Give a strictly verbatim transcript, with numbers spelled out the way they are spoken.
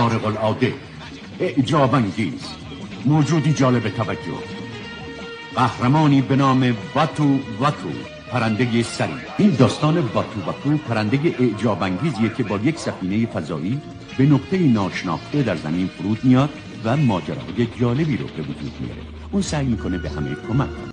خارق العاده، اعجاب انگیز، موجودی جالب توجه، قهرمانی به نام واتو واتو، پرنده سری. این داستان واتو واتو پرنده اعجاب انگیزیه که با یک سفینه فضایی به نقطه ناشناخته در زمین فرود میاد و ماجراهای جالبی رو به وجود میاره. اون سعی میکنه به همه کمک کنه.